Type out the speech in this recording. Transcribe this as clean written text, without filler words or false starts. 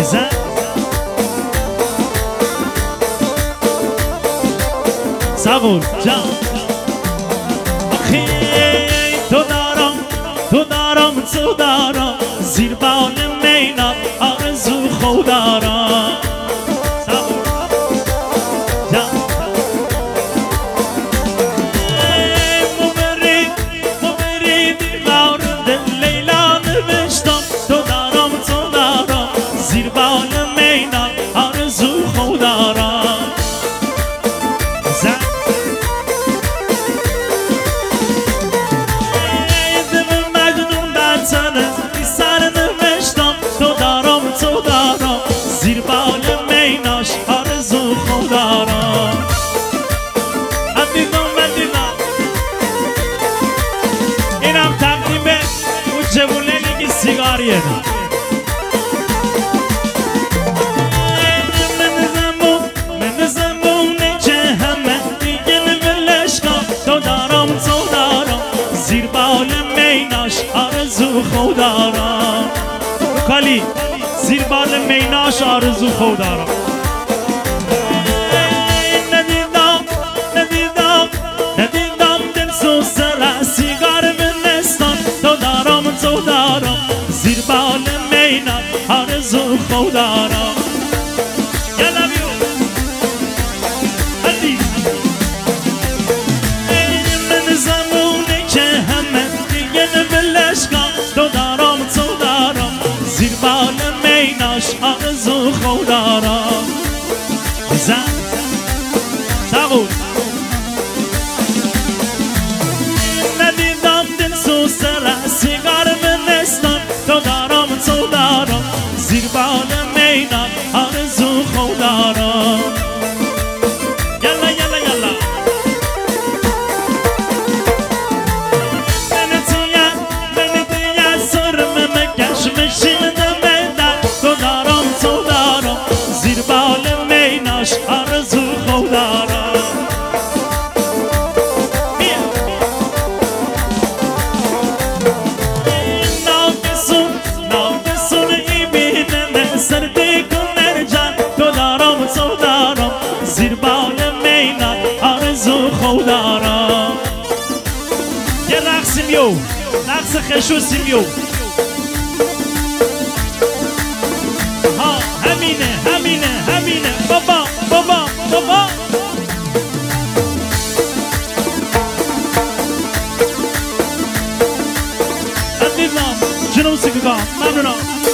زن صبور جان آخی تو دارم زیر بال مینات آرزو خودارم صبور جان مبرید مورد لیلا نوشتم تو دارم زیر بال مینات آرزو خودارم زن سر نوشتم تو دارم زیر بال میناش آرزو خودارم عزیزم اینم تقدیم اون جوونه که سیگاریه من زمونه که همه دیگه نولش کن تو دارم زیر بال میناش آرزو خودارم کالی زیر بال میناش آرزو خودارم ندیدم دل سو سر سیگار بنستان تو دارم زیر بال میناش آرزو خودارم من زمونه که همه دیگه نبلش کن تو دارم زیر بال میناش آرزو خودارم زن تقول ندیدم دل سو سر سیگار بنستان تو دارم زیر بال میناش آرزو خودارم یلا زیر بال میناش آرزو خودارم ناگسون ای بینه سردی کنر جان تو دارم زیر بال میناش آرزو خودارم یه رقص خشوسیمیو همینه بابا عزیزم جنوب سیگار ممنونم